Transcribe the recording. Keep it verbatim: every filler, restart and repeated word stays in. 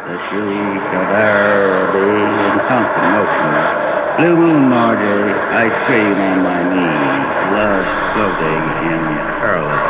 The shriek of Araby in constant motion. Blue moon, Marjorie, I scream on my knees, blood floating in perilous